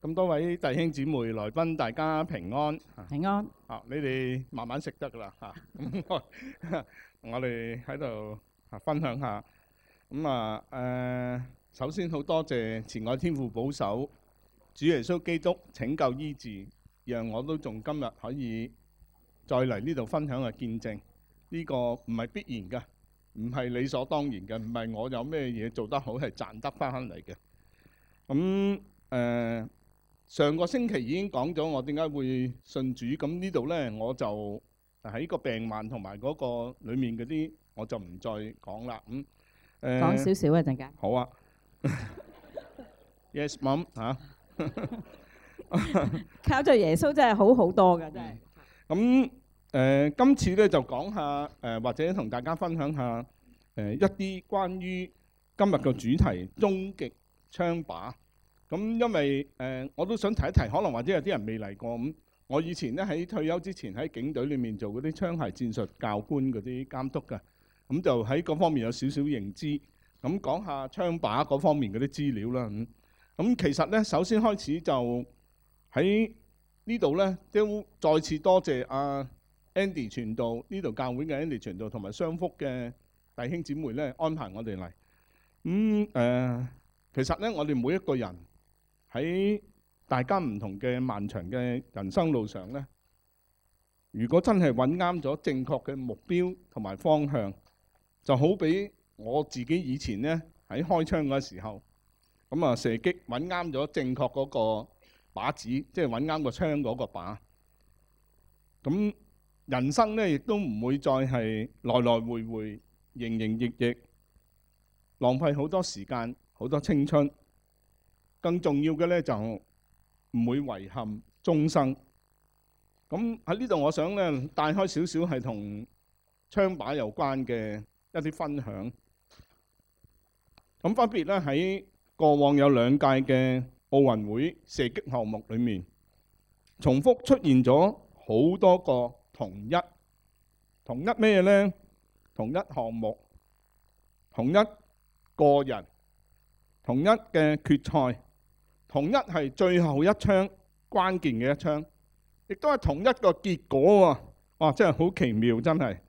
咁多位弟兄姊妹來賓，大家平安。 平安。 你哋慢慢食得噶啦嚇。咁我哋喺度分享下。首先好多謝慈愛天父保守，主耶穌基督拯救醫治，讓我都仲今日可以再嚟呢度分享嘅見證。呢個唔係必然嘅，唔係理所當然嘅，唔係我有咩嘢做得好係賺得翻嚟嘅。上個星期已經講咗我點解會信主，咁呢度呢，我就喺個病患同埋嗰個裡面嗰啲，我就唔再講啦。 講少少啊陣間。 好啊。Yes, Mom 嚇。 靠著耶穌真係好好多㗎，真係。 咁今次咧就講下或者同大家分享下一啲關於今日嘅主題終極槍靶。咁因為我都想提一提，可能或者有啲人未嚟過。咁我以前咧喺退休之前喺警隊裏面做嗰啲槍械戰術教官嗰啲監督㗎，咁就喺嗰方面有少少認知。咁講下槍靶嗰方面嗰啲資料啦。咁其實咧，首先開始就喺呢度咧，都再次多謝阿 Andy 傳道呢度教會嘅 Andy 傳道同埋雙福嘅弟兄姊妹咧安排我哋嚟。其實咧，我哋每一個人喺大家唔同嘅漫長嘅人生路上咧，如果真係揾啱咗正確嘅目標同埋方向，就好比我自己以前咧喺開槍嗰時候，咁射擊揾啱咗正確嗰個靶子，即係揾啱個槍嗰個靶。咁人生咧亦都唔會再係來來回回、營營役役，浪費好多時間、好多青春。更重要嘅咧就唔會遺憾終生。咁喺呢度，我想咧帶開少少係同槍靶有關嘅一啲分享。咁分別咧喺過往有2屆嘅奧運會射擊項目裏面，重複出現咗好多個同一咩呢？同一項目、同一個人、同一嘅決賽、同一係最後一槍關鍵嘅一槍，亦都係同一個結果喎！哇，真係好奇妙，真係。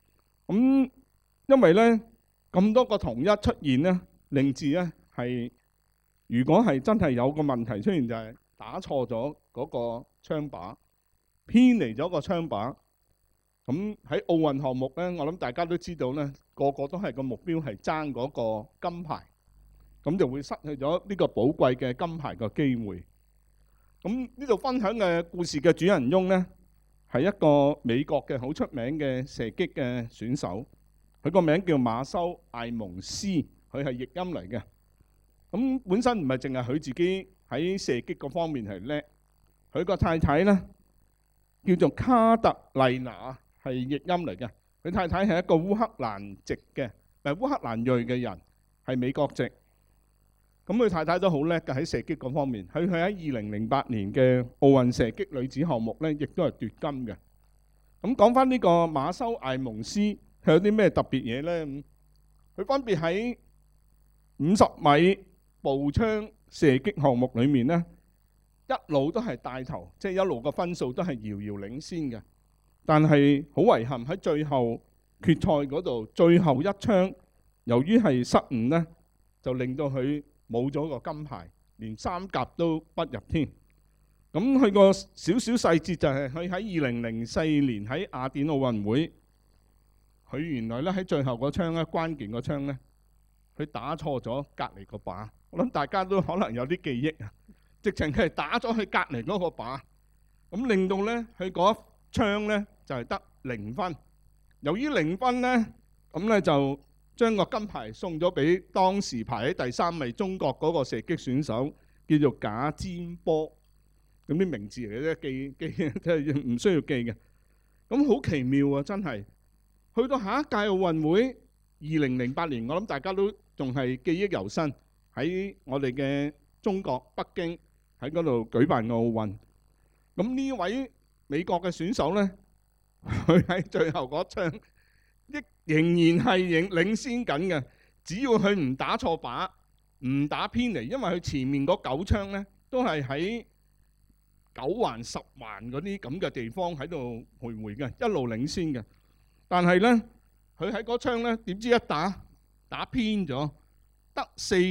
因為呢咁多個同一出現呢，令至呢係如果係真係有個問題出現，就係打錯咗嗰個槍靶，偏離咗個槍靶。咁喺奧運項目呢，我諗大家都知道呢，個個都係個目標係爭嗰個金牌，咁就會失去咗呢個寶貴嘅金牌嘅機會。咁呢度分享嘅故事嘅主人翁呢，係一個美國嘅好出名嘅射擊嘅選手，佢個名叫馬修艾蒙斯，佢係譯音嚟嘅。咁本身唔係淨係佢自己喺射擊嗰方面係叻，佢個太太呢叫做卡特麗娜，係譯音嚟嘅。佢太太係一個烏克蘭籍嘅，烏克蘭裔嘅人，係美國籍。咁佢太太都好叻嘅喺射擊嗰方面。佢喺2008年嘅奧運射擊女子項目呢，亦都係奪金嘅。咁講翻呢個馬修艾蒙斯，佢有啲咩特別嘢呢？佢分別喺50米步槍射擊項目裏面呢，一路都係帶頭，即係一路個分數都係遙遙領先嘅。但係好遺憾喺最後決賽嗰度，最後一槍由於係失誤呢，就令到佢冇咗個金牌，連3甲都不入添。咁佢個少少細節就係佢喺2004年喺雅典奧運會，佢原來咧喺最後個槍咧，關鍵個槍咧，佢打錯咗隔離個靶。我諗大家都可能有啲記憶啊，直情佢係打咗去隔離嗰個靶，咁令到咧佢嗰一槍咧就係得0分。由於0分咧，咁咧就將個金牌送咗俾當時排喺第3位中國嗰個射擊選手，叫做賈占波。咁啲名字嚟嘅啫，記即係唔需要記嘅。咁好奇妙啊，真係。去到下一屆奧運會2008年，我諗大家都仲係記憶猶新，喺我哋嘅中國北京喺嗰度舉辦個奧運。咁呢位美國嘅選手呢，佢喺最後嗰槍仍然係領先緊嘅。只要佢唔打錯靶，唔打偏離，因為佢前面嗰9槍呢都係喺9環10環嗰啲咁嘅地方喺度徘徊嘅，一路領先嘅。但係咧，佢喺嗰槍咧，點知一打偏咗，得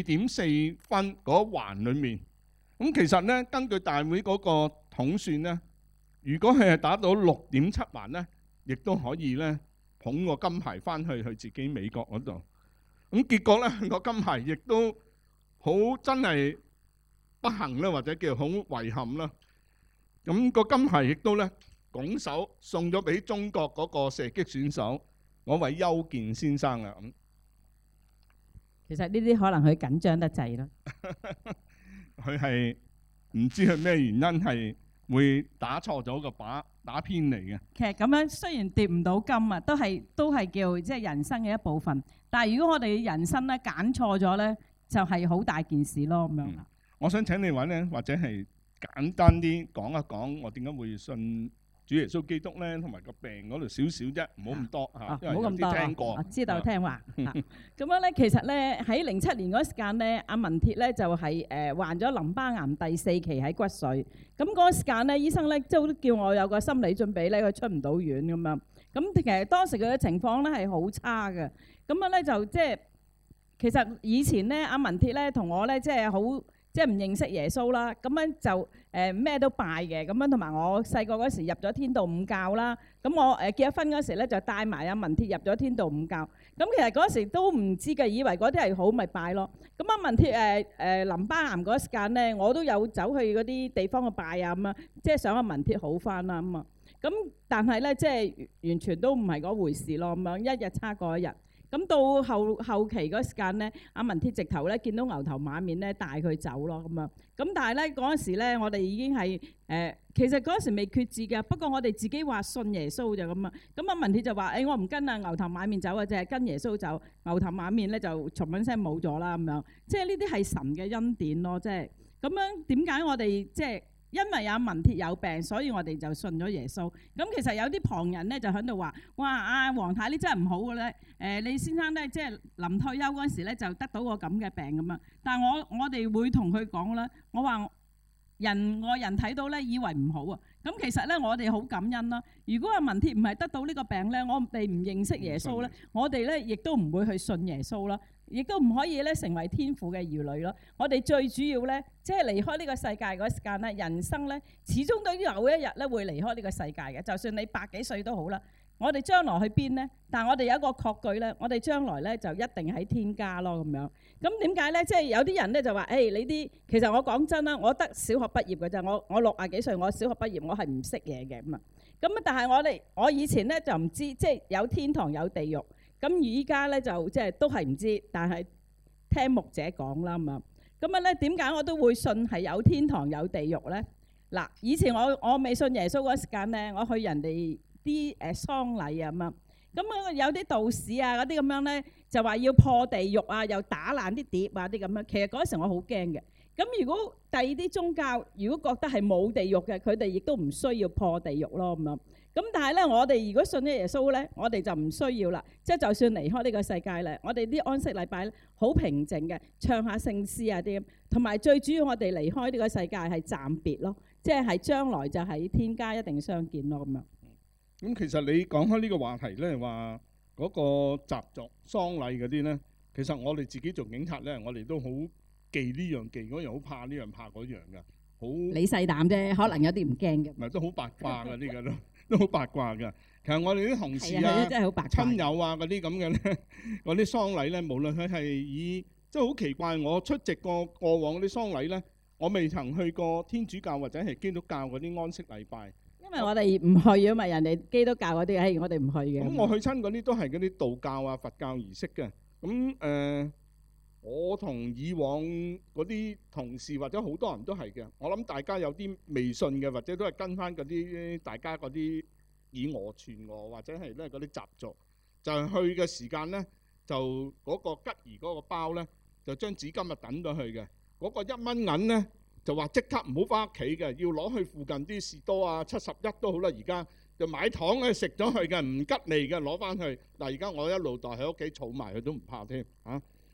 4.4分嗰環裡面。咁其實咧，根據大會嗰個統算咧，如果佢係打到6.7環咧，亦都可以咧捧個金牌翻去自己美國嗰度。咁結果咧，個金牌亦都好真係不幸啦，或者叫好遺憾啦。咁個金牌亦都咧拱手送咗俾中國嗰個射擊選手嗰位邱健先生啊。咁其實呢啲可能佢緊張得滯咯。 佢係唔知佢咩原因係會打錯咗個靶，打偏離嘅。 其實咁樣雖然奪唔到金啊，都係叫即係人生嘅一部分。但係如果我哋人生咧揀錯咗咧，就係好大件事咯咁樣。 我想請你位咧，或者係簡單啲講一講我點解會信主耶穌基督咧，同埋個病嗰度少少啫，唔好咁多嚇，因為有啲聽過。 知道聽話。咁樣咧，其實咧喺07年嗰時間咧，阿文鐵咧就係患咗淋巴癌第4期喺骨髓。咁嗰時間咧，醫生咧都叫我有個心理準備咧，佢出唔到院咁樣。咁其實當時佢嘅情況咧係好差嘅。咁樣咧就即係其實以前咧，阿文鐵咧同我咧即係好。即係唔認識耶穌啦，咁樣就咩都拜嘅，咁樣同埋我細個嗰時入咗天道五教啦，咁我結咗婚嗰時咧就帶埋阿文鐵入咗天道五教，咁其實嗰時都唔知嘅，以為嗰啲係好咪拜咯。咁阿文鐵淋巴癌嗰時間咧，我都有走去嗰啲地方去拜啊咁啊，即係想阿文鐵好翻啦咁啊，咁但係咧即係完全都唔係嗰回事咯咁樣，一日差過一日。咁到後期嗰時間咧，阿文鐵直頭咧見到牛頭馬面咧帶佢走咯咁樣。咁但係咧嗰陣時咧，我哋已經係其實嗰陣時未決志嘅。不過我哋自己話信耶穌就咁啊。咁阿文鐵就話：我唔跟啊牛頭馬面走啊，淨係跟耶穌走。牛頭馬面咧就唰一聲冇咗啦咁樣。即係呢啲係神嘅恩典咯，即係咁樣。點解我哋即係？因為阿文鐵有病，所以我哋就信咗耶穌。咁其實有啲旁人咧就喺度話：哇！阿黃太你真係唔好嘅咧。你先生咧即係臨退休嗰陣時咧就得到個咁嘅病咁啊。但係我哋會同佢講啦，我話外人睇到咧以為唔好啊。咁其實咧我哋好感恩啦。如果阿文鐵唔係得到呢個病咧，我哋唔認識耶穌咧，我哋咧亦都唔會去信耶穌啦。亦都唔可以咧成為天父嘅兒女咯。我哋最主要咧，即係離開呢個世界嗰時間咧，人生咧始終都有一日咧會離開呢個世界嘅。就算你100幾歲都好啦，我哋將來去邊咧？但係我哋有一個確據咧，我哋將來咧就一定喺天家咯咁樣。咁點解咧？即係有啲人咧就話：你啲其實我講真啦，我得小學畢業嘅啫。我60幾歲，我小學畢業，我係唔識嘢嘅咁啊。咁但係我以前咧就唔知，即係有天堂有地獄。咁而家咧就即係都係唔知，但係聽牧者講啦咁啊。咁啊咧點解我都會信係有天堂有地獄咧？嗱，以前我未信耶穌嗰時間咧，我去人哋啲喪禮啊咁啊。咁有啲道士啊嗰啲咁樣咧，就話要破地獄啊，又打爛啲碟啊啲咁樣。其實嗰時我好驚嘅。咁如果第二啲宗教如果覺得係冇地獄嘅，佢哋亦都唔需要破地獄咯咁樣。咁但係咧，我哋如果信咗耶穌咧，我哋就唔需要啦。即係就算離開呢個世界咧，我哋啲安息禮拜咧好平靜嘅，唱下聖詩啊啲，同埋最主要我哋離開呢個世界係暫別咯，即係將來就喺天家一定相見咯咁樣。 咁其實你講開呢個話題咧，話嗰個習俗喪禮嗰啲咧，其實我哋自己做警察咧，我哋都好忌呢樣忌嗰樣，好怕呢樣怕嗰樣噶，好你細膽啫，可能有啲唔驚嘅。 唔係都好八卦噶呢個都好八卦㗎。其實我哋啲同事啊、親友啊嗰啲咁嘅咧，嗰啲喪禮咧，無論佢係以即係好奇怪，我出席過往嗰啲喪禮咧，我未曾去過天主教或者係基督教嗰啲安息禮拜。 因為我哋唔去啊嘛，人哋基督教嗰啲，我哋唔去嘅。 咁我去親嗰啲都係嗰啲道教啊、佛教儀式嘅。咁我同以往嗰啲同事或者好多人都係嘅。我諗大家有啲未信嘅，或者都係跟翻嗰啲大家嗰啲以訛傳訛，或者係咧嗰啲習俗，就係去嘅時間咧，就嗰個吉儀嗰個包咧，就將紙巾啊等咗去嘅。嗰個1蚊銀咧，就話即刻唔好翻屋企嘅，要攞去附近啲士多啊、71都好啦。而家就買糖咧食咗佢嘅，唔吉利嘅攞翻去。嗱，而家我一路袋喺屋企儲埋佢都唔怕添嚇。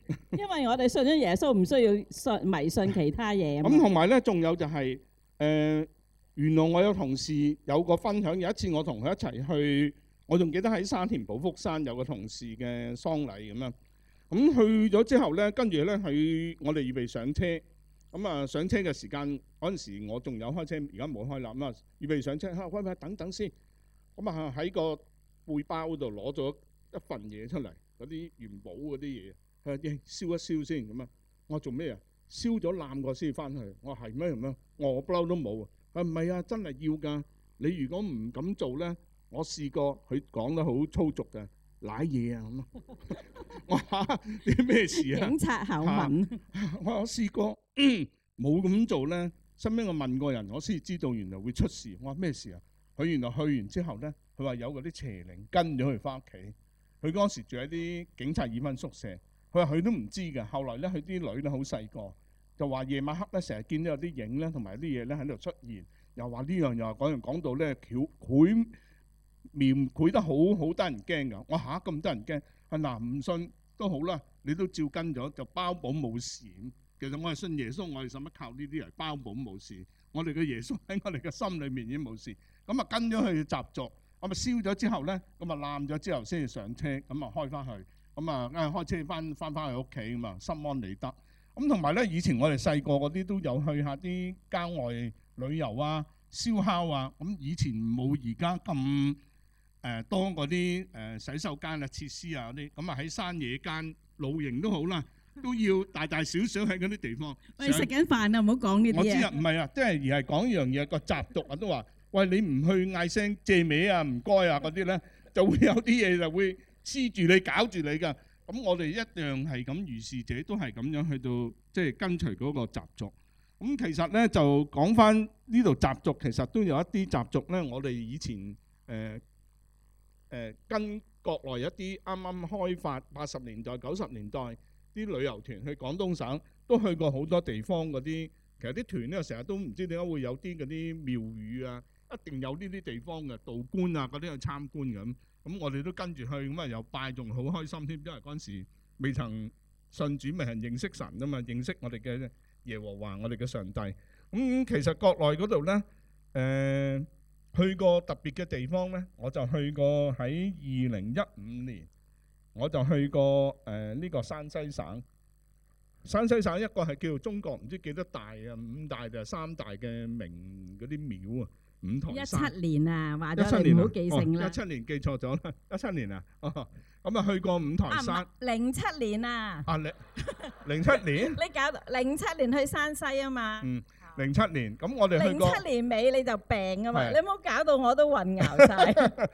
因為我哋信咗耶穌，唔需要迷信其他嘢啊嘛。 咁同埋咧，仲有就係原來我有同事有個分享，有一次我同佢一齊去，我仲記得喺沙田寶福山有個同事嘅喪禮咁樣。咁去咗之後咧，跟住咧我哋預備上車。咁啊上車嘅時間嗰陣時，我仲有開車，而家冇開啦。咁啊預備上車，喂，等等先。咁啊喺個背包嗰度攞咗一份嘢出嚟，嗰啲元寶嗰啲嘢，佢話燒一燒先咁啊。我話做咩啊？燒咗攬過先翻去。我話係咩咁樣？我不嬲都冇啊。佢話唔係啊，真係要㗎。你如果唔咁做咧，我試過，佢講得好粗俗嘅，賴嘢啊咁啊。我話啲咩事啊？ 警察口吻。 我試過冇咁做咧，身邊我問過人，我先知道原來會出事。我話咩事啊？佢原來去完之後咧，佢話有嗰啲邪靈跟咗佢翻屋企。佢嗰時住喺啲警察義訓宿舍，佢話佢都唔知㗎。後來咧，佢啲女咧好細個，就話夜晚黑咧成日見到有啲影咧，同埋啲嘢咧喺度出現，又話呢樣又話嗰樣，講到咧繪描繪得好得人驚㗎。我嚇咁得人驚，嗱唔信都好啦，你都照跟咗就包保冇事。其實我係信耶穌，我哋使乜靠呢啲嚟包保冇事？我哋嘅耶穌喺我哋嘅心裏面已經冇事。咁啊跟咗佢嘅習俗，咁啊燒咗之後咧，咁啊攬咗之後先至上車，咁啊開翻去，咁啊開車翻去屋企咁啊，心安理得。咁同埋咧，以前我哋細個嗰啲都有去下啲郊外旅遊啊、燒烤啊。咁以前冇而家咁多嗰啲洗手間啊、設施啊嗰啲，咁啊喺山野間露營都好啦，都要大小小喺嗰啲地方。 喂，食緊飯啊，唔好講呢啲嘢。 我知啊，唔係啊，即係而係講一樣嘢個習俗啊，都話喂你唔去嗌聲借尾啊、唔該啊嗰啲咧，就會有啲嘢就會黐住你、搞住你㗎。咁我哋一樣係咁，如是者都係咁樣去到即係跟隨嗰個習俗。咁其實咧就講翻呢度習俗，其實都有一啲習俗咧，我哋以前跟國內一啲啱啱開發80年代、90年代啲旅遊團去廣東省，都去過好多地方嗰啲。其實啲團咧成日都唔知點解會有啲嗰啲廟宇啊，一定有呢啲地方嘅道觀啊嗰啲去參觀咁。咁我哋都跟住去，咁啊又拜，仲好開心添，因為嗰陣時未曾信主，未曾認識神啊嘛，認識我哋嘅耶和華，我哋嘅上帝。咁其實國內嗰度咧，去過特別嘅地方咧，我就去過喺2015年，我就去過呢個山西省。山西省一個係叫做中國唔知幾多大啊，5大定係3大嘅名嗰啲廟啊。五台山 17年啊，話咗你唔好記性啦。 17年記錯咗啦，17年啊，咁啊去過五台山。 07年啊。 啊，07年？ 你搞到07年去山西啊嘛。 嗯，07年，咁我哋去過。07 年尾你就病啊嘛，你唔好搞到我都混淆晒。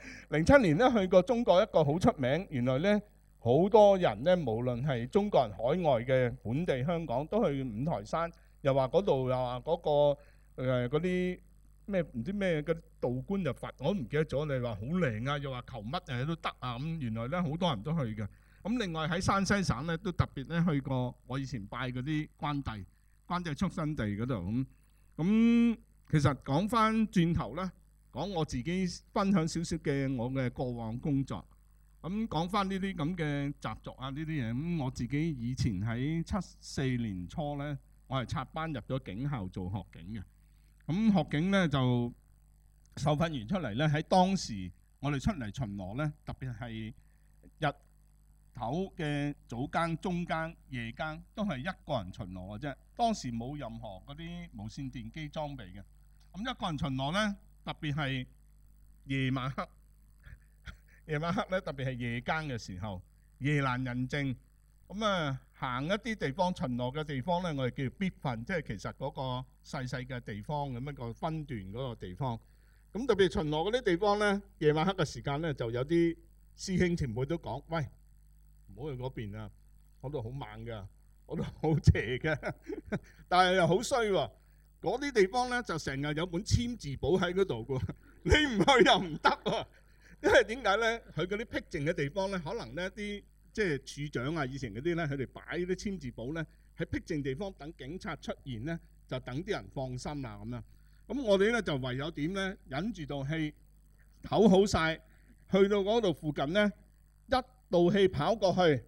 07年咧去過中國一個好出名，原來咧好多人咧，無論係中國人、海外嘅本地香港，都去五台山，又話嗰度又話嗰個嗰啲。咩唔知咩嗰啲道觀就佛，我都唔記得咗。你話好靈啊，又話求乜都得啊咁。原來咧好多人都去嘅。咁另外喺山西省咧都特別咧去過，我以前拜嗰啲關帝畜生地嗰度咁。咁其實講翻轉頭咧，講我自己分享少少嘅我嘅過往工作。咁講翻呢啲咁嘅習俗啊，呢啲嘢咁，我自己以前喺74年初咧，我係插班入咗警校做學警嘅。咁學警咧就受訓完出嚟咧，喺當時我哋出嚟巡邏咧，特別係日頭嘅早更、中更、夜更，都係一個人巡邏嘅啫。當時冇任何嗰啲無線電機裝備嘅。咁一個人巡邏咧，特別係夜晚黑，夜晚黑咧，特別係夜更嘅時候，夜闌人靜。咁啊，行一啲地方巡邏嘅地方咧，我哋叫做必分，即係其實嗰個細細嘅地方咁一個分段嗰個地方。咁特別巡邏嗰啲地方咧，夜晚黑嘅時間咧，就有啲師兄前輩都講：喂，唔好去嗰邊啊！嗰度好猛㗎，嗰度好邪嘅。但係又好衰喎，嗰啲地方咧就成日有本簽字簿喺嗰度㗎，你唔去又唔得喎。因為點解咧？佢嗰啲僻靜嘅地方咧，可能咧啲即係處長啊，以前嗰啲咧，佢哋擺啲簽字簿咧喺僻靜地方，等警察出現咧，就等啲人放心啦咁樣。咁我哋咧就唯有點咧，忍住道氣，唞好晒，去到嗰度附近咧，一道氣跑過去，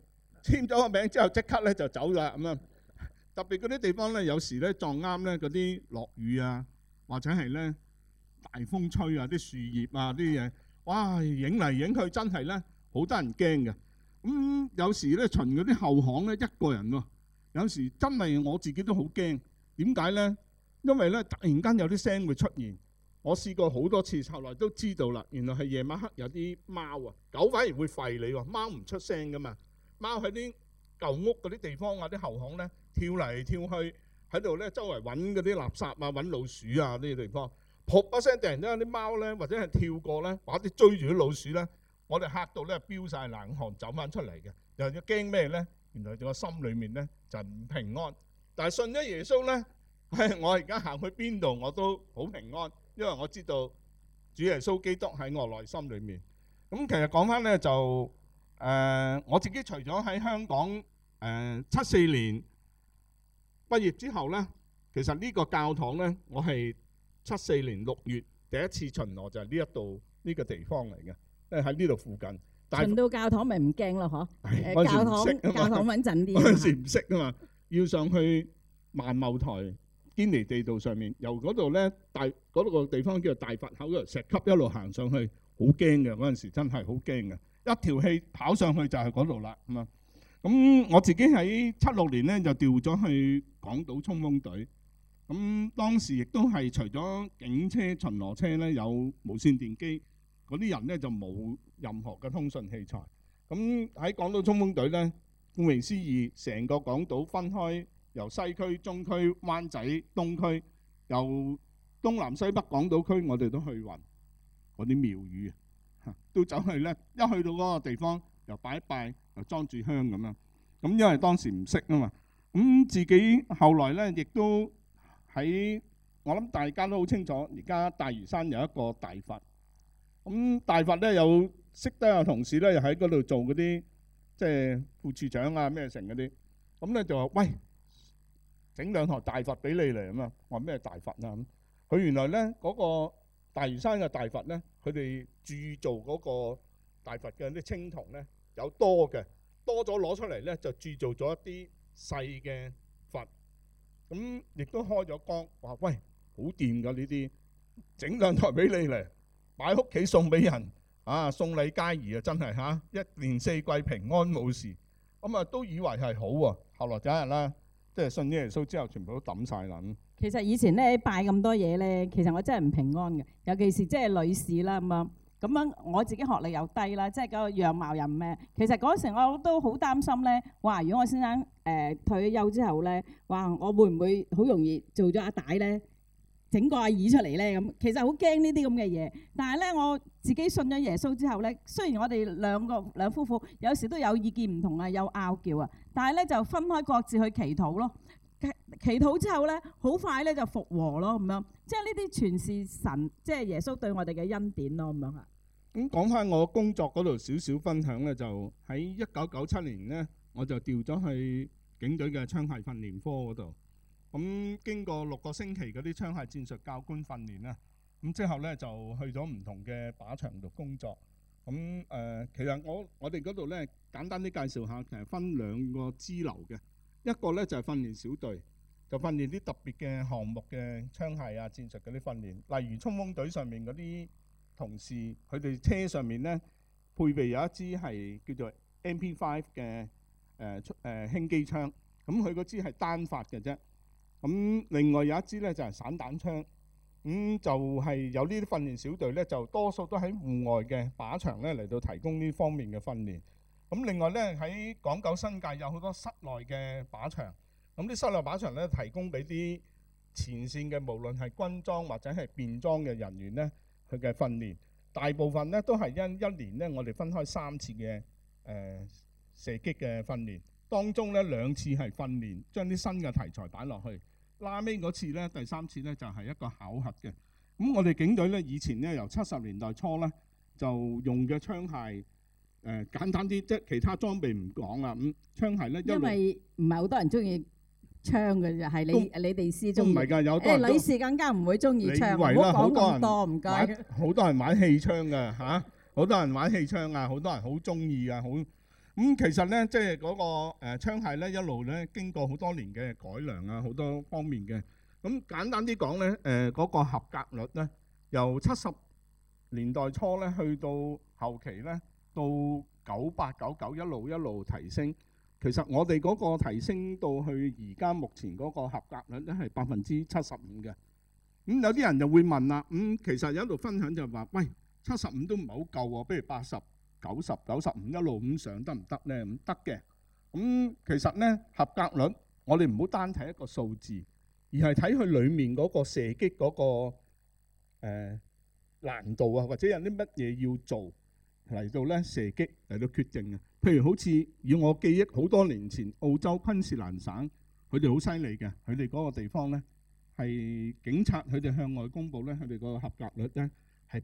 簽咗個名之後即刻咧就走啦咁樣。特別嗰啲地方咧，有時咧撞啱咧嗰啲落雨啊，或者係咧大風吹啊，啲樹葉啊啲嘢，哇影嚟影去真係咧好得人驚嘅。咁有時咧巡嗰啲後巷咧一個人喎，有時真係我自己都好驚。點解咧？因為咧突然間有啲聲會出現。我試過好多次，後來都知道啦。原來係夜晚黑有啲貓啊，狗反而會吠你喎，貓唔出聲噶嘛。貓喺啲舊屋嗰啲地方啊，啲後巷咧跳嚟跳去，喺度咧周圍揾嗰啲垃圾啊、揾老鼠啊呢啲地方，噗一聲突然間啲貓咧或者係跳過咧，或者追住啲老鼠咧，我哋嚇到咧飆晒冷汗走翻出嚟嘅。又要驚咩咧？原來個心裡面咧就唔平安。但係信咗耶穌咧，我而家行去邊度我都好平安。因為我知道主耶穌基督喺我內心裏面。咁其實講翻咧就我自己除咗喺香港74年畢業之後咧，其實呢個教堂咧，我係74年6月第一次巡邏就係呢一度呢個地方嚟嘅，即係喺呢度附近。 巡到教堂咪唔驚咯，嗬？教堂穩陣啲。 嗰陣時唔識啊嘛，要上去萬茂台堅尼地道上面，由嗰度咧嗰度個地方叫做大佛口嗰度石級一路行上去，好驚嘅嗰陣時，真係好驚嘅。一條氣跑上去就係嗰度啦咁啊。咁我自己喺76年咧就調咗去港島衝鋒隊。咁當時亦都係除咗警車、巡邏車咧有無線電機，嗰啲人咧就冇任何嘅通訊器材。咁喺港島衝鋒隊咧，顧名思義，成個港島分開。由西區、中區、灣仔、東區，由東南西北港島區，我哋都去勻嗰啲廟宇啊，都走去咧。一去到嗰個地方，又拜一拜，又裝住香咁樣。咁因為當時唔識啊嘛，咁自己後來咧，亦都喺我諗大家都好清楚，而家大嶼山有一個大佛。咁大佛咧有識得有同事咧，又喺嗰度做嗰啲即係副處長啊咩成嗰啲，咁咧就話喂，整兩台大佛俾你嚟咁啊！我話咩大佛啊？咁佢原來咧嗰個大嶼山嘅大佛咧，佢哋鑄造嗰個大佛嘅啲青銅咧有多嘅，多咗攞出嚟咧就鑄造咗一啲細嘅佛，咁亦都開咗光，話喂好掂㗎呢啲，整兩台俾你嚟擺屋企送俾人啊，送禮皆宜啊！真係嚇，一年四季平安冇事，咁啊都以為係好喎。後來有一日啦。即係信耶穌之後，全部都抌晒啦。 其實以前咧拜咁多嘢咧，其實我真係唔平安嘅，尤其是即係女士啦咁樣。咁樣我自己學歷又低啦，即係個樣貌又唔咩。其實嗰時我都好擔心咧，哇！如果我先生退休之後咧，哇！我會唔會好容易做咗阿大咧？整個阿姨出嚟咧咁，其實好驚呢啲咁嘅嘢。但係咧，我自己信咗耶穌之後咧，雖然我哋兩夫婦有時都有意見唔同啊，有拗撬啊，但係咧就分開各自去祈禱咯。祈禱之後咧，好快咧就復和咯咁樣。即係呢啲全是神，即係耶穌對我哋嘅恩典咯咁樣啊。 咁講翻我工作嗰度少少分享咧，就喺1997年咧，我就調咗去警隊嘅槍械訓練科嗰度。咁經過6個星期嗰啲槍械戰術教官訓練啦，咁之後咧就去咗唔同嘅靶場度工作。咁其實我哋嗰度咧簡單啲介紹下，其實分2個支流嘅，一個咧就係訓練小隊，就訓練啲特別嘅項目嘅槍械啊戰術嗰啲訓練，例如衝鋒隊上面嗰啲同事，佢哋車上面咧配備有一支係叫做 MP5 嘅輕機槍，咁佢嗰支係單發嘅啫。咁另外有一支咧就係散彈槍，就係有呢啲訓練小隊咧，就多數都喺戶外嘅靶場咧嚟到提供呢方面嘅訓練。咁另外咧喺港九新界有好多室內嘅靶場，咁啲室內靶場咧提供俾啲前線嘅無論係軍裝或者係便裝嘅人員咧，佢嘅訓練大部分咧都係一年咧我哋分開3次嘅射擊嘅訓練，當中咧2次係訓練，將啲新嘅題材擺落去。拉尾嗰次咧，第3次咧就係一個考核嘅。咁我哋警隊咧以前咧由70年代初咧就用嘅槍械簡單啲，即係其他裝備唔講啦。咁槍械咧因為唔係好多人中意槍嘅啫，係你哋師中意。 唔係㗎，有多人女士更加唔會中意槍。 唔好講咁多，唔該。 好多人玩氣槍㗎嚇，好多人玩氣槍啊，好多人好中意啊，好其實咧，即係嗰個槍械咧，一路咧經過好多年嘅改良啊，好多方面嘅。咁簡單啲講咧，嗰個合格率咧，由70年代初咧，去到後期咧，到98、99一路提升。其實我哋嗰個提升到去而家目前嗰個合格率咧係75%嘅。有啲人就會問啦，其實有一度分享就話，喂，75都唔係好夠喎，不如80、90、95一路咁上得唔得咧？唔得嘅。其實咧合格率，我哋唔好單睇一個數字，而係睇佢裡面嗰個射擊嗰個難度啊，或者有啲乜嘢要做嚟到咧射擊嚟到決定嘅。譬如好似以我記憶好多年前，澳洲昆士蘭省佢哋好犀利嘅，佢哋嗰個地方咧係警察佢哋向外公佈咧，佢哋個合格率咧係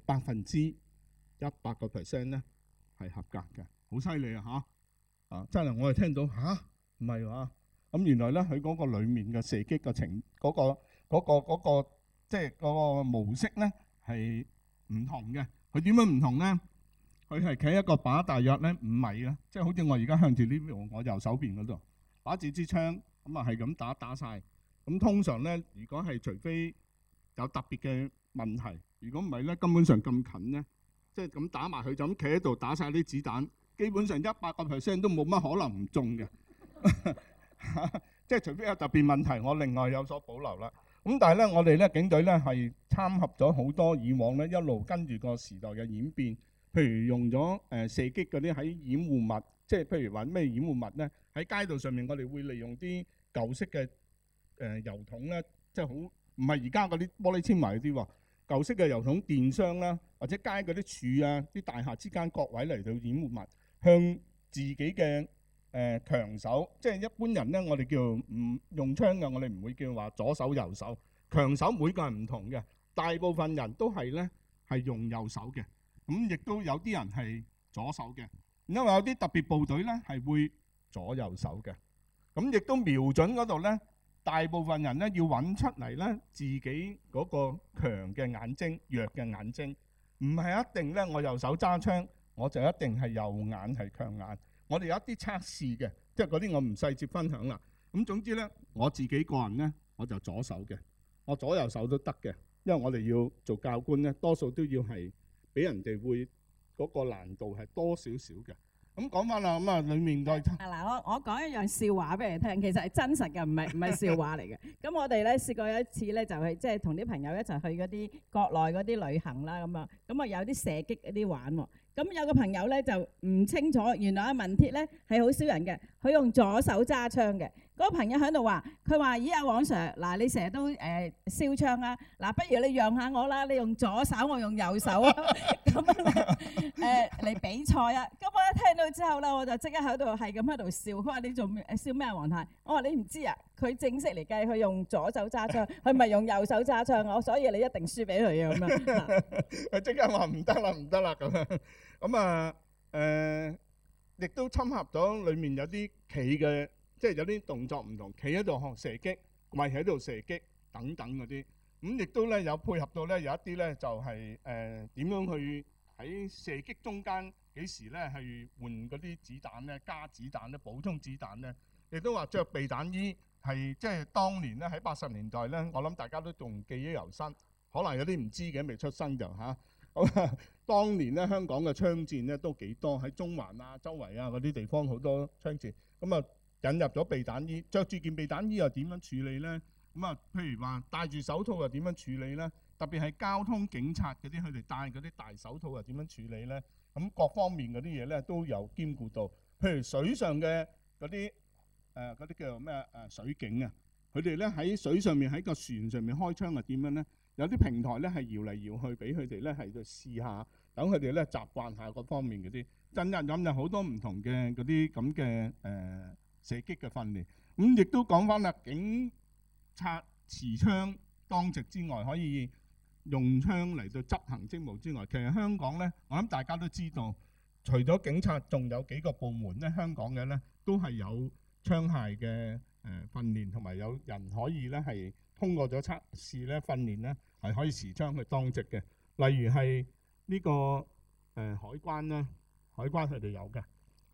100%咧係合格嘅，好犀利啊嚇！真係我哋聽到嚇唔係話咁，原來咧佢嗰個裡面嘅射擊嘅嗰個即係嗰個模式咧係唔同嘅。佢點樣唔同咧？佢係企一個靶大約咧5米啊，即係好似我而家向住呢邊我右手邊嗰度打住支槍咁啊，係咁打晒。咁通常咧，如果係除非有特別嘅問題，如果唔係咧，根本上咁近咧，即係咁打埋佢就咁企喺度打晒啲子彈，基本上100%都冇乜可能唔中嘅。即係除非有特別問題，我另外有所保留啦。咁但係咧，我哋咧警隊咧係參合咗好多以往咧一路跟住個時代嘅演變。譬如用咗射擊嗰啲喺掩護物，即係譬如話咩掩護物咧？喺街道上面，我哋會利用啲舊式嘅油桶咧，即係好唔係而家嗰啲玻璃纖維嗰啲喎，舊式嘅油桶、電箱啦，或者街嗰啲柱啊、啲大廈之間各位嚟到掩護物，向自己嘅強手，即係一般人咧，我哋叫唔用槍嘅，我哋唔會叫話左手右手。強手每個人唔同嘅，大部分人都係咧係用右手嘅。亦都有啲人係左手嘅，因為有啲特別部隊咧係會左右手嘅。亦都瞄準嗰度咧，大部分人咧要揾出嚟咧自己嗰個強嘅眼睛、弱嘅眼睛，唔係一定咧我右手揸槍，我就一定係右眼係強眼。我哋有一啲測試嘅，即係嗰啲我唔細節分享啦。總之咧，我自己個人咧我就左手嘅，我左右手都得嘅，因為我哋要做教官咧，多數都要係。俾人哋會嗰個難度係多少少嘅。講翻啦，裡面個嗱，我講一樣笑話俾你聽，其實係真實嘅，唔係笑話嚟嘅。咁我哋咧試過有一次咧，就係即係同啲朋友一齊去嗰啲國內嗰啲旅行啦，咁啊有啲射擊嗰啲玩喎。咁有個朋友咧就唔清楚，原來阿文鐵咧係好少人嘅，佢用左手揸槍嘅。嗰個朋友喺度話，佢話：咦，阿黃 Sir， 嗱你成日都燒槍啊，嗱不如你讓下我啦，你用左手，我用右手啊，咁嚟比賽啊。咁我一聽到之後咧，我就即刻喺度係咁喺度笑。佢話：你做咩笑咩啊，黃太？我話你唔知啊，佢正式嚟計，佢用左手揸槍，佢唔係用右手揸槍啊，所以你一定輸俾佢啊咁樣。 佢即刻話唔得啦，唔得啦咁亦都侵合咗裡面有啲企嘅。即係有啲動作唔同，企喺度學射擊，跪喺度射擊等等嗰啲，亦都咧有配合到咧有一啲咧就係點樣去喺射擊中間幾時咧去換嗰啲子彈咧，加子彈咧，補充子彈咧，亦都話着避彈衣係即係當年咧喺80年代咧，我諗大家都仲記憶猶新，可能有啲唔知嘅未出生就嚇。當年咧香港嘅槍戰咧都幾多，喺中環啊、周圍啊嗰啲地方好多槍戰，引入咗避彈衣，着住件避彈衣又點樣處理咧？譬如話戴住手套又點樣處理咧？特別係交通警察嗰啲，佢哋戴嗰啲大手套又點樣處理咧？各方面嗰啲嘢咧都有兼顧到。譬如水上嘅嗰啲叫做咩水警啊，佢哋咧喺水上面喺個船上面開槍係點樣咧？有啲平台咧係搖嚟搖去，俾佢哋咧係去試下，等佢哋咧習慣下嗰方面嗰啲。真人咁有好多唔同嘅嗰啲咁嘅射擊嘅訓練，亦都講翻啦，警察持槍當值之外，可以用槍嚟到執行職務之外，其實香港咧，我諗大家都知道，除咗警察，仲有幾個部門咧，香港嘅咧都係有槍械嘅訓練，同埋有人可以咧係通過咗測試咧訓練咧係可以持槍去當值嘅，例如係呢個海關啦，海關佢哋有嘅。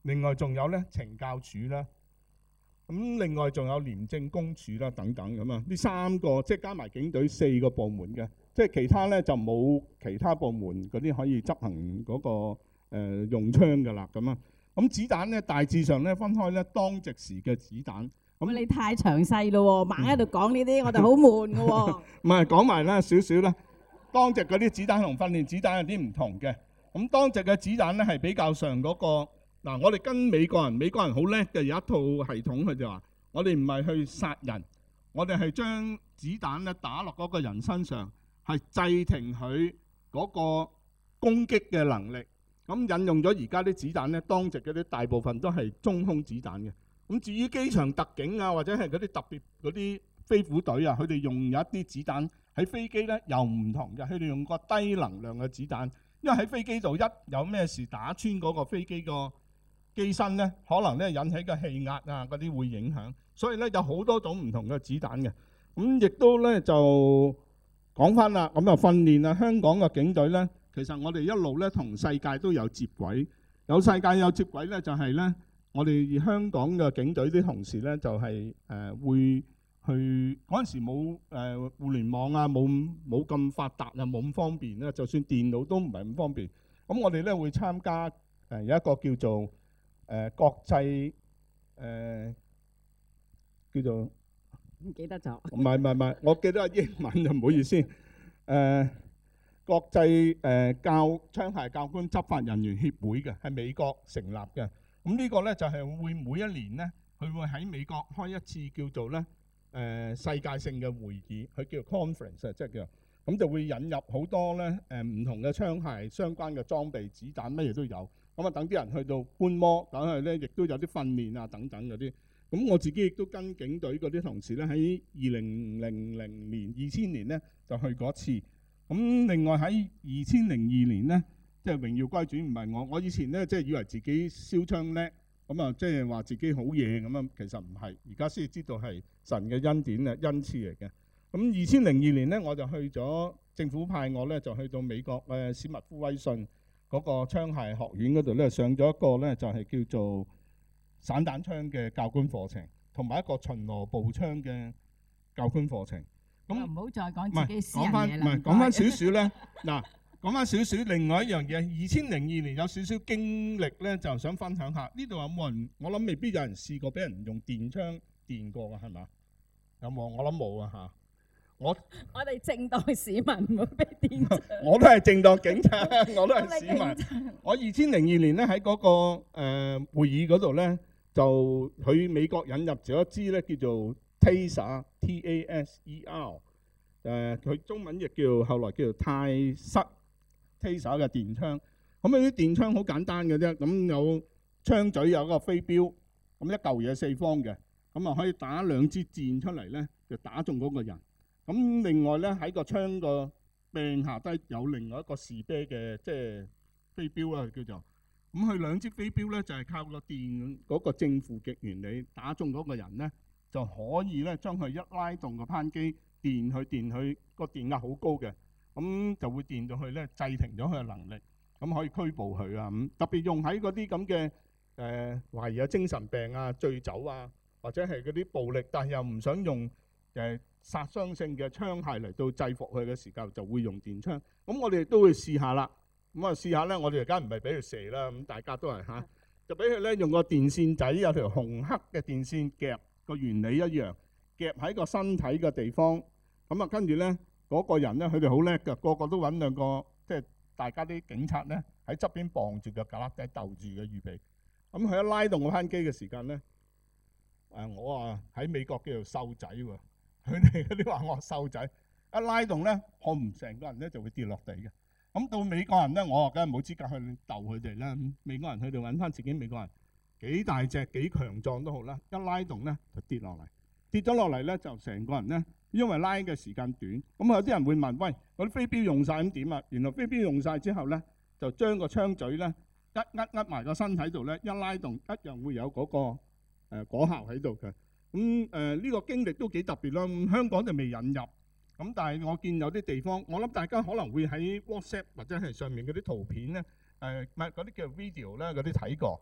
另外仲有咧懲教署啦，咁另外仲有廉政公署啦等等咁啊。呢3個即係加埋警隊4個部門嘅，即係其他咧就冇其他部門嗰啲可以執行嗰個用槍㗎啦咁啊。咁子彈咧大致上咧分開咧當值時嘅子彈。 咁你太詳細咯喎，猛喺度講呢啲，我哋好悶㗎喎。 唔係講埋啦少少啦，當值嗰啲子彈同訓練子彈有啲唔同嘅。咁當值嘅子彈咧係比較上嗰個嗱，我哋跟美國人好叻嘅，有一套系統，佢就話我哋唔係去殺人，我哋係將子彈咧打落嗰個人身上，係制停佢嗰個攻擊嘅能力。咁引用咗而家啲子彈咧，當值嗰啲大部分都係中空子彈嘅。咁至於機場特警啊，或者係嗰啲特別嗰啲飛虎隊啊，佢哋用有一啲子彈喺飛機咧又唔同嘅，佢哋用個低能量嘅子彈，因為喺飛機度一有咩事打穿嗰個飛機個機身咧，可能咧引起個氣壓啊嗰啲會影響，所以咧有好多種唔同嘅子彈嘅。咁亦都咧就講翻啦，咁啊訓練啊，香港嘅警隊咧，其實我哋一路咧同世界都有接軌，有世界有接軌咧，就係咧。我哋香港嘅警隊啲同事咧，就係會去嗰陣時冇互聯網啊，冇咁發達啊，冇咁方便啦。就算電腦都唔係咁方便。咁我哋咧會參加有一個叫做國際叫做唔記得咗。 唔係，我記得係英文就唔好意思。國際槍械教官執法人員協會嘅，係美國成立嘅。咁呢個咧就係會每一年咧，佢會喺美國開一次叫做咧世界性嘅會議，佢叫 conference 即係叫，咁就會引入好多咧唔同嘅槍械相關嘅裝備、子彈乜嘢都有。咁啊等啲人去到觀摩，等佢咧亦都有啲訓練啊等等嗰啲。咁我自己亦都跟警隊嗰啲同事咧喺2000年咧就去過一次。咁另外喺2002年咧。即係榮耀歸主唔係我以前咧即係以為自己燒槍叻，咁啊即係話自己好嘢咁啊，其實唔係，而家先知道係神嘅恩典啊，恩賜嚟嘅。咁2002年咧，我就去咗政府派我咧，就去到美國史密夫威信嗰個槍械學院嗰度咧，上咗一個咧就係叫做散彈槍嘅教官課程，同埋一個巡邏步槍嘅教官課程。咁唔好再講自己私人嘢啦。 唔係講翻少少咧嗱。講翻少少，另外一樣嘢，2002年有少少經歷咧，就想分享下。呢度有冇人？我諗未必有人試過俾人用電槍電過㗎，係嘛？有冇？我諗冇啊嚇。我哋正當市民唔會俾電槍。 我都係正當警察，我都係市民。我2002年咧喺嗰個會議嗰度咧，就佢美國引入咗一支咧叫做 Taser T-A-S-E-R， 佢中文亦叫後來叫做泰瑟。Taser 嘅電槍，咁啲電槍好簡單嘅啫，咁有槍嘴有一個飛鏢，咁一嚿嘢四方嘅，咁啊可以打2支箭出嚟咧，就打中嗰個人。咁另外咧喺個槍個柄下低有另外一個士啤嘅即係飛鏢啦，叫做。咁佢2支飛鏢咧就係靠個電嗰個正負極原理打中嗰個人咧，就可以咧將佢一拉動個扳機，電佢個電壓好高嘅。咁就會電到佢咧，制停咗佢嘅能力，咁可以拘捕佢啊！咁特別用喺嗰啲咁嘅懷疑有精神病啊、醉酒啊，或者係嗰啲暴力，但係又唔想用殺傷性嘅槍械嚟到制服佢嘅時候，就會用電槍。咁我哋都會試下啦。咁啊試下咧，我哋而家唔係俾佢射啦，咁大家都係嚇，就俾佢咧用個電線仔，有條紅黑嘅電線夾，個原理一樣，夾喺個身體嘅地方。咁啊跟住咧。嗰個人咧，佢哋好叻㗎，個個都揾2個，即係大家啲警察咧喺側邊綁住個架旯底鬥住嘅預備。咁佢一拉動個扳機嘅時間咧，我話喺美國叫做瘦仔喎，佢哋嗰啲話我瘦仔，一拉動咧，我唔成個人咧就會跌落地嘅。咁到美國人咧，我梗係冇資格去鬥佢哋啦。美國人佢哋揾翻自己美國人幾大隻幾強壯都好啦，一拉動咧就跌落嚟，跌咗落嚟咧就成個人咧。因為拉嘅時間短，咁有啲人會問：喂，嗰啲飛鏢用晒咁點啊？原來飛鏢用晒之後咧，就將個槍嘴咧握埋個身體度咧，一拉動一樣會有嗰個果效喺度嘅。咁呢個經歷都幾特別咯。香港就未引入，咁但係我見有啲地方，我諗大家可能會喺 WhatsApp 或者係上面嗰啲圖片咧，唔係嗰啲叫 video 咧，嗰啲睇過。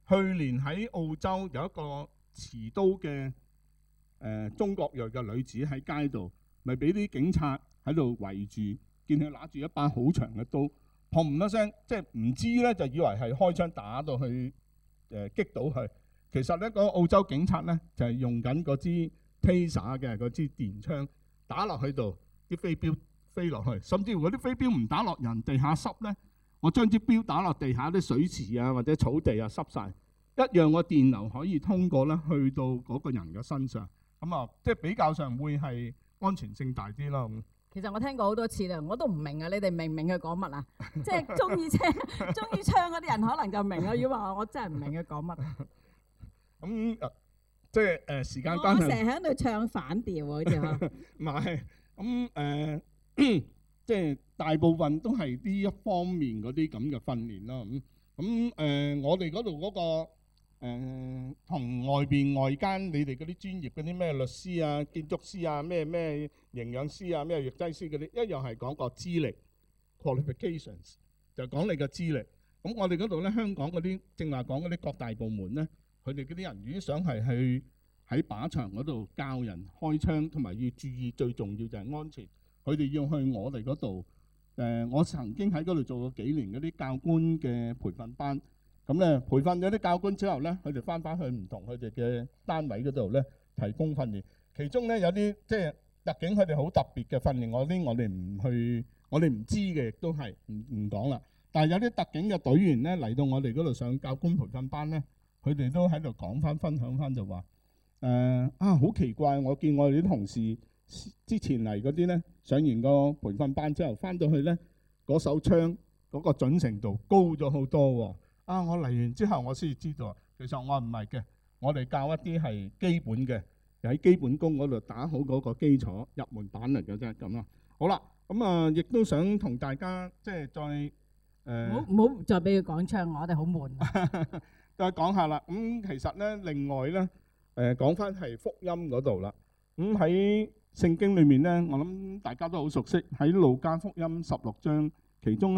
去年喺澳洲有一個持刀嘅中國裔嘅女子喺街度，咪俾啲警察喺度圍住，見佢拿住一把好長嘅刀，砰一聲，即係唔知咧就以為係開槍打到去擊倒佢。其實咧，嗰個澳洲警察咧就係用緊嗰支 Taser 嘅嗰支電槍打落去度，啲飛鏢飛落去，甚至乎嗰啲飛鏢唔打落人，地下濕咧，我將支鏢打落地下啲水池啊或者草地啊濕晒，一樣個電流可以通過咧去到嗰個人嘅身上，咁啊即係比較上會係安全性大啲啦。 其實我聽過好多次啦，我都唔明啊！你哋明唔明佢講乜啊？即係中意槍嗰啲人可能就明啦。如果話我真係唔明佢講乜。 咁即係時間關係， 我成日喺度唱反調喎，好似嚇。 唔係咁即係大部分都係呢一方面嗰啲咁嘅訓練啦。我哋嗰度嗰個同外間你哋嗰啲專業嗰啲咩律師啊、建築師啊、咩營養師啊、咩藥劑師嗰啲，一樣係講個資歷 qualifications， 就講你嘅資歷。咁我哋嗰度咧，香港嗰啲正話講嗰啲各大部門咧，佢哋嗰啲人如果想係去喺靶場嗰度教人開槍，同埋要注意最重要就係安全，佢哋要去我哋嗰度。我曾經喺嗰度做過幾年嗰啲教官嘅培訓班。咁咧培訓咗啲教官之後咧，佢哋翻返去唔同佢哋嘅單位嗰度咧提供訓練。其中咧有啲即係特警，佢哋好特別嘅訓練，我哋唔知嘅，亦都係唔講啦。但係有啲特警嘅隊員咧嚟到我哋嗰度上教官培訓班咧，佢哋都喺度講翻分享翻就話好奇怪，我見我哋啲同事之前嚟嗰啲咧上完個培訓班之後翻到去咧，嗰手槍嗰個準程度高咗好多喎。我嚟完之後，我先知道，其實我唔係嘅，我哋教一啲係基本嘅，喺基本功嗰度打好嗰個基礎入門版嚟嘅啫，咁啦。好啦，亦都想同大家即係再唔好再俾佢講槍，我哋好悶。 再講下啦。其實咧，另外咧，講翻係福音嗰度啦。喺聖經裏面咧，我諗大家都好熟悉，喺路加福音16章，其中咧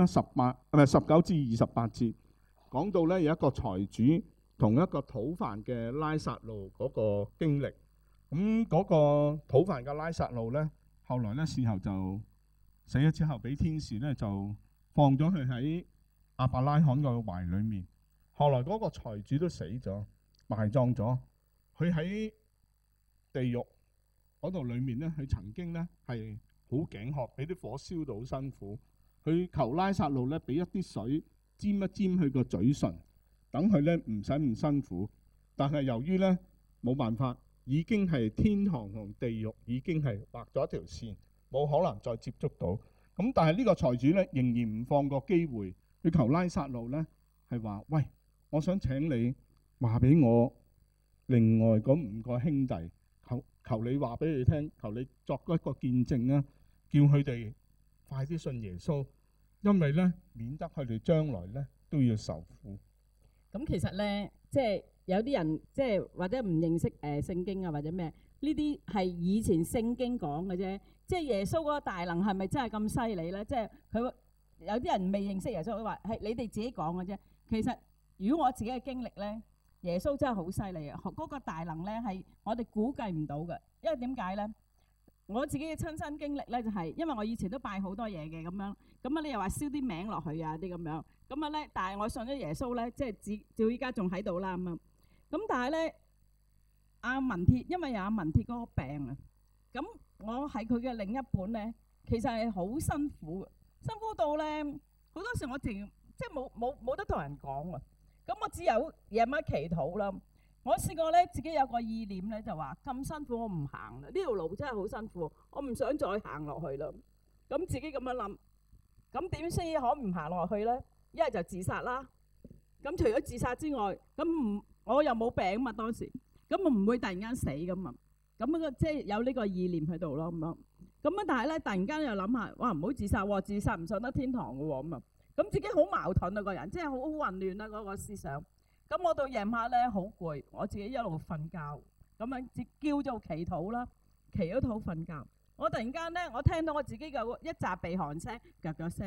19至28節。講到咧有一個財主同一個討飯嘅拉撒路嗰個經歷，嗰個討飯嘅拉撒路咧，後來咧事後就死咗之後，俾天使咧就放咗佢喺亞伯拉罕個懷裡面。後來嗰個財主都死咗，埋葬咗。佢喺地獄嗰度裡面咧，佢曾經咧係好頸渴，俾啲火燒到好辛苦。佢求拉撒路咧俾一啲水，沾一沾佢個嘴唇，等佢咧唔使咁辛苦。但係由於咧冇辦法，已經係天堂同地獄已經係畫咗一條線，冇可能再接觸到。咁但係呢個財主咧仍然唔放過機會，佢求拉撒路咧係話：喂，我想請你話俾我另外嗰5個兄弟，求你話俾佢聽，求你作一個見證啊，叫佢哋快啲信耶穌。因為咧，免得佢哋將來咧都要受苦。 咁其實咧，即係有啲人即係或者唔認識聖經啊，或者咩呢啲係以前聖經講嘅啫。即係耶穌嗰個大能係咪真係咁犀利咧？即係佢有啲人未認識耶穌，佢話係你哋自己講嘅啫。其實如果我自己嘅經歷咧，耶穌真係好犀利啊！嗰個大能咧係我哋估計唔到嘅，因為點解咧？我自己嘅親身經歷咧，就係因為我以前都拜好多嘢嘅咁樣，咁你又話燒啲名落去啊啲咁樣，咁咧，但係我信咗耶穌咧，即係照依家仲喺度啦咁啊。咁但係咧，阿文鐵因為有阿文鐵嗰個病啊，咁我係佢嘅另一半咧，其實係好辛苦嘅，辛苦到咧好多時我即係冇得同人講啊。咁我只有夜晚祈禱啦。我試過咧，自己有個意念咧，就話咁辛苦我唔行啦，呢條路真係好辛苦，我唔想再行落去啦。咁自己咁樣諗，咁點先可唔行落去咧？一係就自殺啦。咁除咗自殺之外，我又冇病嘛當時，咁我唔會突然間死噶嘛。咁即係有呢個意念喺度咯咁樣。咁但係咧突然間又諗下，哇唔好自殺喎，自殺唔上得天堂嘅喎咁啊。咁自己好矛盾啊個人，即係好混亂啊嗰個思想。咁我到夜晚咧好攰，我自己一路瞓覺，咁樣叫做祈禱啦，祈咗禱瞓覺。我突然間咧，我聽到我自己嘅一紮鼻鼾聲，腳聲，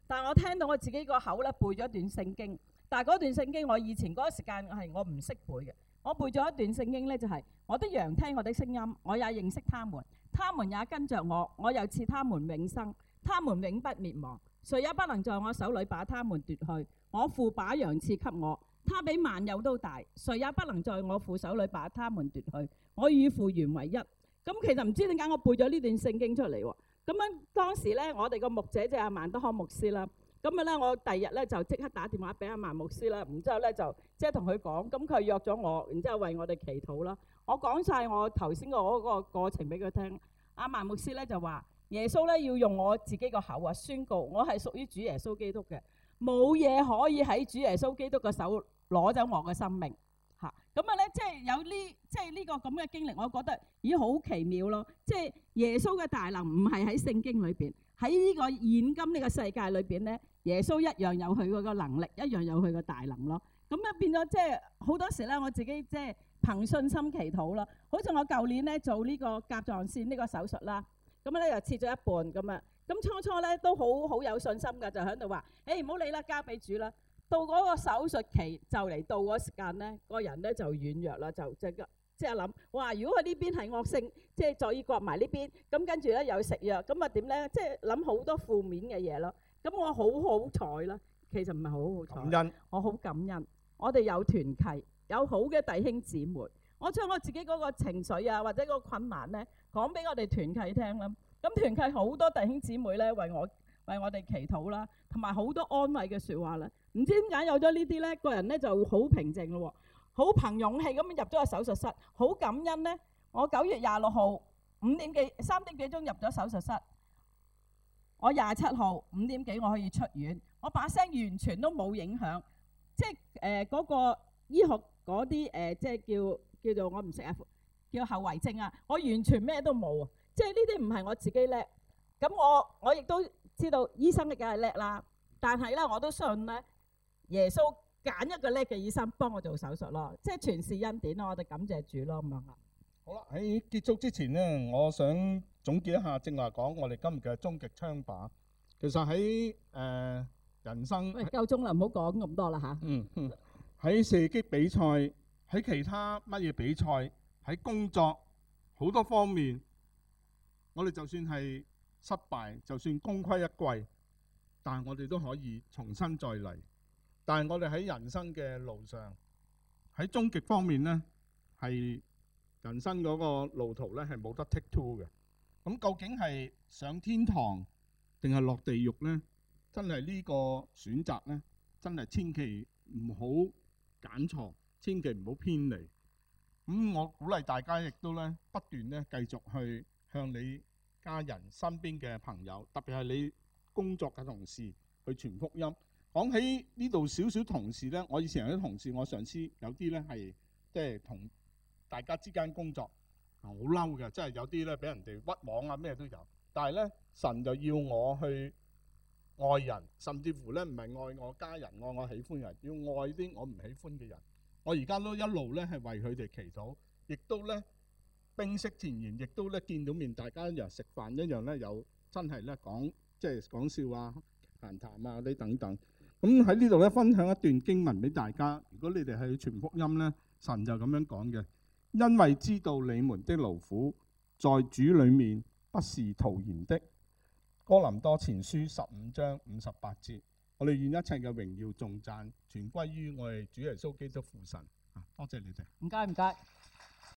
但係我聽到我自己個口咧背咗一段聖經，但係嗰段聖經我以前嗰個時間係我唔識背嘅。我背咗一段聖經咧，就係我的羊聽我的聲音，我也認識他們，他們也跟着我，我又賜他們永生，他們永不滅亡，誰也不能在我手裏把他們奪去。我父把羊賜給我，他比萬有都大，誰也不能在我父手裏把他們奪去。我與父原為一。咁其實唔知點解我背咗呢段聖經出嚟喎。咁樣當時咧，我哋個牧者就係阿萬德康牧師啦。咁啊咧，我第二日咧就即刻打電話俾阿萬牧師啦。然之後咧就即係同佢講，咁佢約咗我，然之後為我哋祈禱啦。我講晒我頭先嗰個過程俾佢聽。阿萬牧師咧就話：耶穌咧要用我自己個口啊宣告，我係屬於主耶穌基督嘅，冇嘢可以喺主耶穌基督嘅手攞走我嘅生命。咁啊咧，即係有呢，即係呢個咁嘅經歷，我覺得咦好奇妙咯！即係耶穌嘅大能唔係喺聖經裏邊，喺呢個現今呢個世界裏邊咧，耶穌一樣有佢嗰個能力，一樣有佢個大能咯。咁啊變咗即係好多時咧，我自己即係憑信心祈禱啦。好似我舊年咧做呢個甲狀腺呢個手術啦，咁咧又切咗一半咁啊。咁初初咧都好有信心㗎，就喺度話：唔好理啦，交俾主啦。到嗰個手術期就嚟到嗰時間咧，個人咧就軟弱啦，就即係諗，哇！如果佢呢邊係惡性，即係再要割埋呢邊，咁跟住咧又食藥，咁啊點咧？即係諗好多負面嘅嘢咯。咁我好彩啦，其實唔係好彩， 感恩， 我好感恩。我哋有團契，有好嘅弟兄姊妹，我將我自己嗰個情緒啊，或者個困難咧，講俾我哋團契聽啦。咁團契好多弟兄姊妹咧為我哋祈禱啦，同埋好多安慰嘅説話啦。唔知點解有咗呢啲咧，個人咧就好平靜咯喎，好憑勇氣咁入咗個手術室，好感恩咧。我9月26號3點幾鐘入咗手術室，我27號5點幾我可以出院，我把聲完全都冇影響，即係嗰個醫學嗰啲即係叫做我唔識啊，叫後遺症啊，我完全咩都冇啊，即係呢啲唔係我自己叻，咁我亦都知道醫生嘅梗係叻啦，但係咧我都信咧。耶穌揀一個叻嘅醫生幫我做手術咯，即係全是恩典咯，我哋感謝主咯咁樣啊。 好啦，喺結束之前呢，我想總結一下正話講我哋今日嘅終極槍靶。其實喺人生， 喂，夠鐘啦，唔好講咁多啦嚇。 喺射擊比賽，喺其他乜嘢比賽，喺工作好多方面，我哋就算係失敗，就算功虧一簣，但係我哋都可以重新再嚟。但係我哋喺人生嘅路上，喺終極方面呢，係人生嗰個路途呢係冇得 take two 嘅。咁究竟係上天堂定係落地獄呢？真係呢個選擇呢，真係千祈唔好揀錯，千祈唔好偏離。我鼓勵大家亦都呢不斷呢繼續去向你家人身邊嘅朋友，特別係你工作嘅同事去傳福音。講起呢度少少同事呢，我以前有啲同事，我上司有啲呢係即係同大家之間工作好嬲嘅，即係有啲呢俾人哋屈網啊，咩都有。但係呢，神就要我去愛人，甚至乎呢唔係愛我家人，愛我喜歡人，要愛啲我唔喜歡嘅人。我而家都一路呢係為佢哋祈禱，亦都呢冰釋前嫌，亦都呢見到面，大家一樣食飯一樣呢有真係呢講即係講笑啊、閒談啊啲等等。咁喺呢度咧，分享一段經文俾大家。如果你哋係傳福音咧，神就咁樣講嘅：因為知道你們的勞苦在主裡面不是徒然的。哥林多前書15章58節。我哋願一切嘅榮耀頌讚全歸於我哋主耶穌基督父神。多謝你哋。 唔該唔該。